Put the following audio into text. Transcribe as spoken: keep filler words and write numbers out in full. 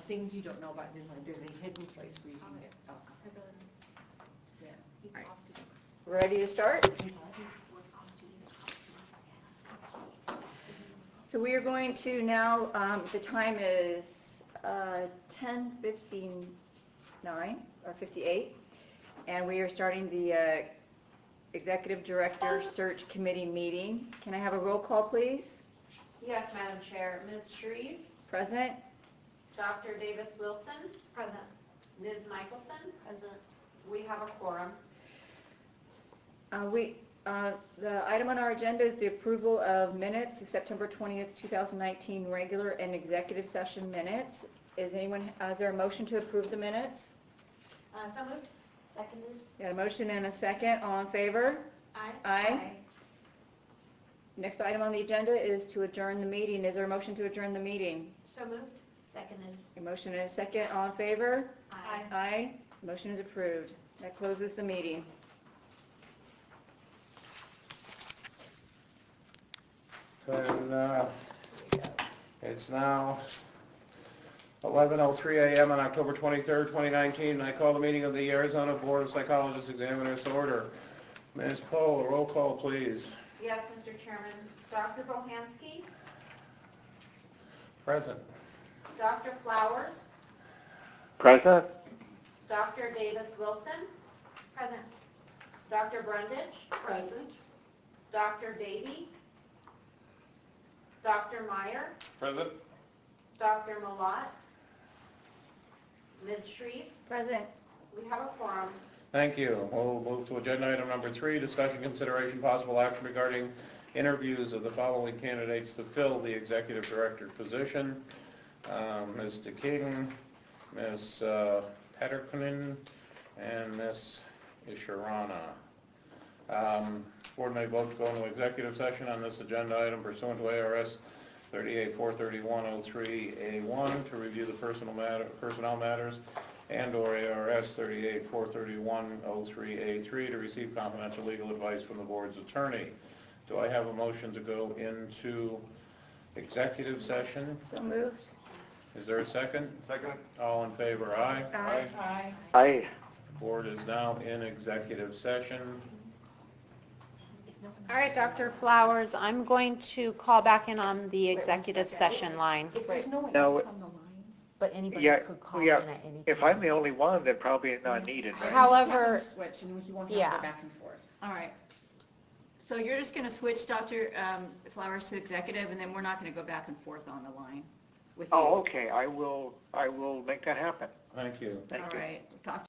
things you don't know about Disneyland, there's a hidden place where you can get alcohol. Yeah. He's Right. off to do Ready to start? So we are going to now, um, the time is uh, ten fifty-nine or fifty-eight, and we are starting the uh, Executive Director Search Committee meeting. Can I have a roll call, please? Yes, Madam Chair. Miz Shreve, Present? Doctor Davis Wilson, Present. Miz Michelson. Present. We have a quorum. Uh, We, uh, the item on our agenda is the approval of minutes, the September twentieth, two thousand nineteen regular and executive session minutes. Is anyone, is there a motion to approve the minutes? Uh, so moved. Seconded. Got a motion and a second. All in favor? Aye. Aye. Next item on the agenda is to adjourn the meeting. Is there a motion to adjourn the meeting? So moved. Seconded. A motion and a second. All in favor? Aye. Aye. Motion is approved. That closes the meeting. And uh, it's now eleven oh three a m on October twenty-third, twenty nineteen, and I call the meeting of the Arizona Board of Psychologists Examiners to order. Miz Poe, roll call, please. Yes, Mister Chairman. Doctor Bohansky, Present. Doctor Flowers, Present. Doctor Davis Wilson, Present. Doctor Brundage, Present. Doctor Davy, Doctor Meyer, Present. Doctor Malott, Miz Shreve. Present. We have a quorum. Thank you. We'll move to agenda item number three, discussion, consideration, possible action regarding interviews of the following candidates to fill the executive director position. Um, Mister King, Miz Uh, Petterkunen, and Miz Isharana. Um, Board may vote to go into executive session on this agenda item pursuant to A R S thirty-eight four thirty-one oh three A one to review the personal matter, personnel matters, and/or A R S thirty-eight four thirty-one oh three A three to receive confidential legal advice from the board's attorney. Do I have a motion to go into executive session? So moved. Is there a second? Second. All in favor, aye? Aye. Aye. Aye. Board is now in executive session. All right, Doctor Flowers, I'm going to call back in on the executive session line. If there's no one No, else on the line, but anybody Yeah, could call in yeah. at any time. If I'm the only one, then probably not needed, right? However, Just have him switch and he won't have to yeah. go back and forth. All right. So you're just going to switch Doctor um, Flowers to executive, and then we're not going to go back and forth on the line with you. Oh, okay, I will, I will make that happen. Thank you. Thank All you. right. Talk